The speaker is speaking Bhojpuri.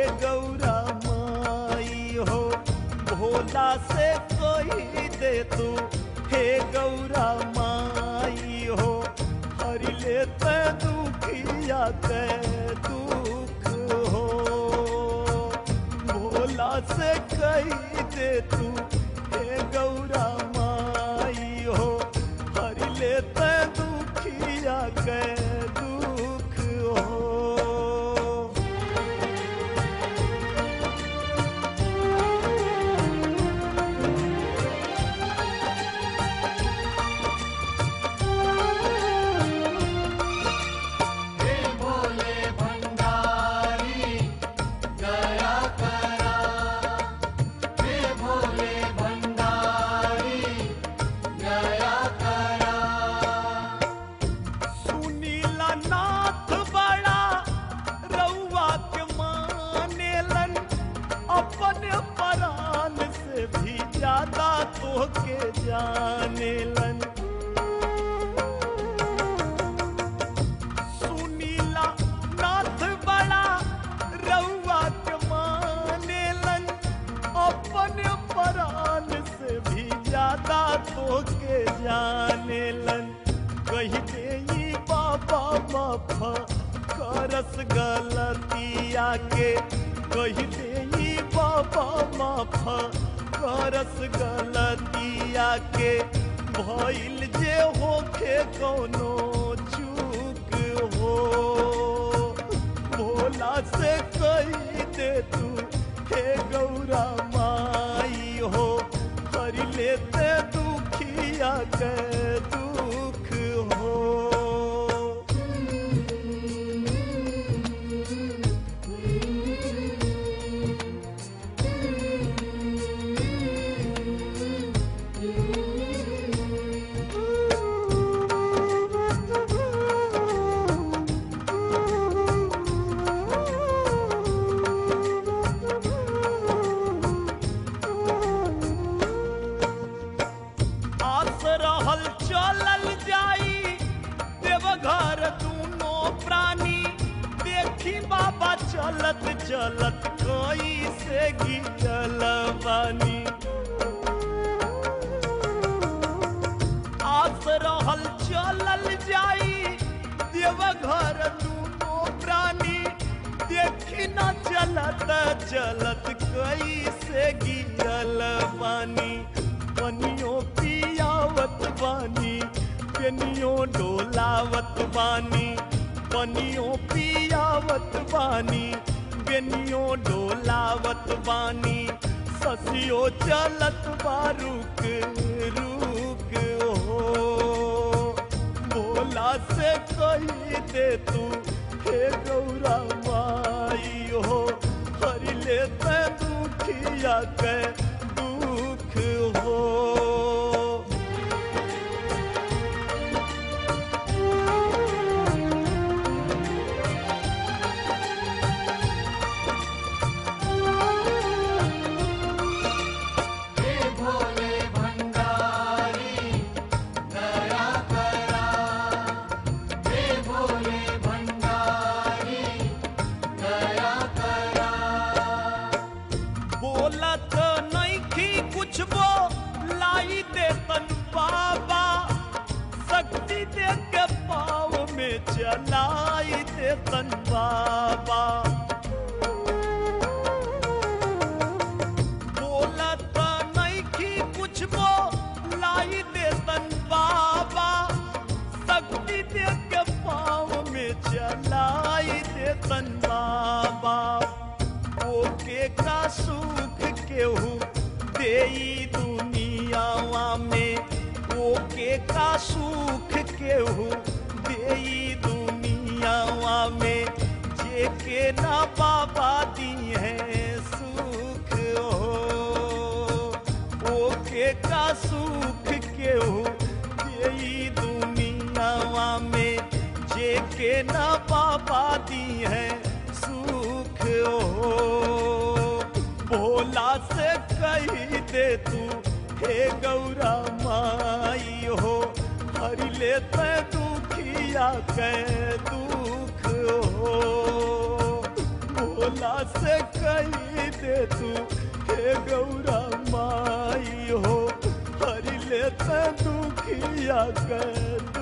गौरा माई हो भोला से कही दे तू हे गौरा माई हो हर लेते दुखिया के दुख हो भोला से कही दे तू हे गौरा माई हो हर लेते दुखिया के दुख हो। तोहके जानेलन सुनीला नाथ बड़ा रउआ के मानेलन अपने प्राण से भी ज्यादा तोहके जानेलन कही दे बाबा माफा करस गलतिया के कही दे बाबा माफा करस गलतिया के भइल जे होखे कोनो चूक हो भोला से कही दे तू हे गौरा माई हो हर लेते दुखिया के दुख हो। चलल जाई देवघर दूनो प्राणी देखी बाबा चलत चलत कोई से गिरल बानी आस रहल चलल जाई देवघर दूनो प्राणी देखी न चलत चलत कोई से गिरल बानी पनियो पियावत बानी पेनियो डोलावत बानी पनियो पियावत बानी पेनियो डोलावत बानी ससियो चलत बारुक रुक हो भोला से कही दे तू हे गौरा माई हो हर लेते दुखिया के दुख हो। लाई दे तन बाबा शक्ति दे के पाँव में चलाई दे तन बाबा बोला तो नहीं की कुछ वो लाई दे तन बाबा शक्ति दे के पाँव में चलाई दे तन बाबा ओके का सुख केहू देई दुनियावा में ओके का सुख केहू देई दुनियावा में जेके ना बाबा दी है सुख हो ओके का सुख केहू देई दुनियावा में जेके ना बाबा दी है सुख हो भोला से कही दे तू हे गौरा माई हो हर लेते दुखिया के दुख हो भोला से कही दे तू हे गौरा माई हो, हरि ले दुखिया कर